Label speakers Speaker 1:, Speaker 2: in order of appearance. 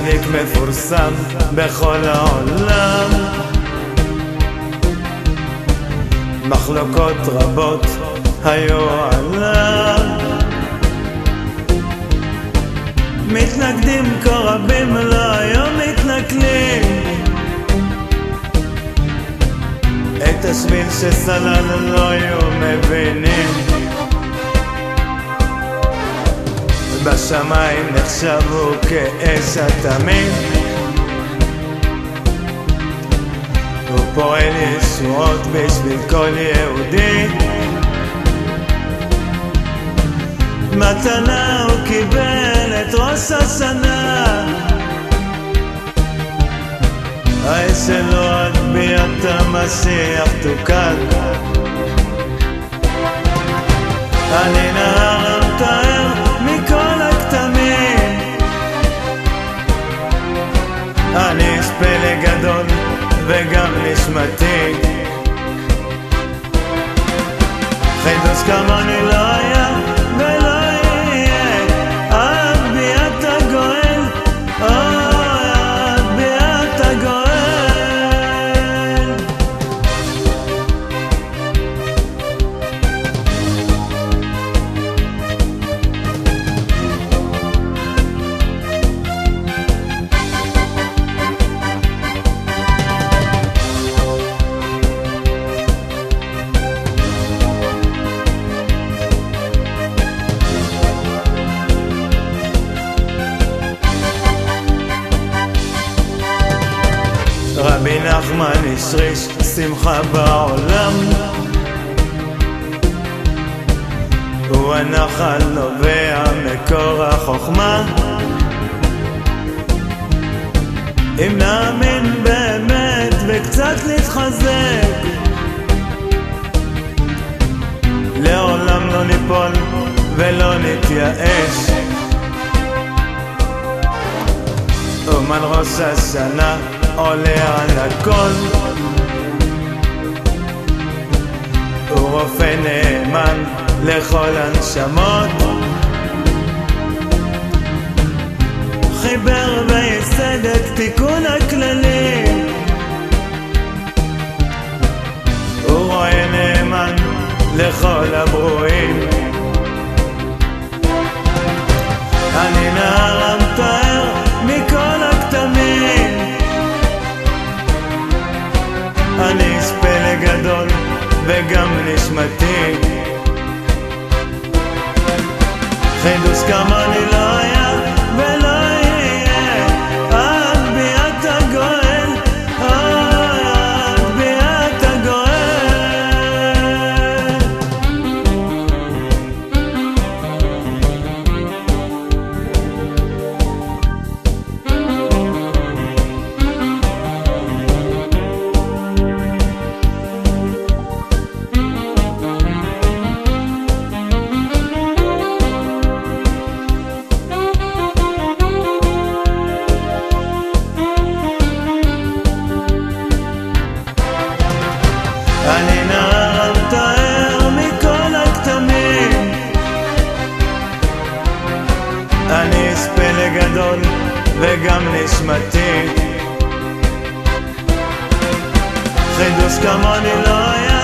Speaker 1: צדיק מפורסם בכל העולם. מחלוקות רבות היו עליו, מתנגדים כה רבים לא היו מתנכלים. את השביל שסלל לא היו מבינים. בשמיים נחשבו כאש התמים, הוא פועל ישועות בשביל כל יהודי. מתנה הוא קיבל את ראש השנה, האש שלו עד ביאת המשיח תוקד. אני נהר המטהר מכל הכתמים, אני איש פלא גדול וגם נשמתי. חידוש כמוני לא היה ולא יהיה, עד ביאת הגואל, עד ביאת הגואל. רבי נחמן השריש שמחה בעולם, הוא הנחל נובע מקור החוכמה. אם נאמין באמת וקצת נתחזק, לעולם לא ניפול ולא נתייאש. אומן ראש השנה עולה על הכל, הוא רופא נאמן לכל הנשמות, חיבר וייסד את תיקון הכללים, הוא רואה נאמן לכל הברואים. אני נהר המטהר מכל הכתמים, אני איש פלא גדול וגם נשמתי. חידוש כמוני לא היה ולא יהיה, עד ביאת הגואל, עד ביאת הגואל. אני נהר המטהר מכל הכתמים, אני איש פלא גדול וגם נשמתי. חידוש כמוני לא היה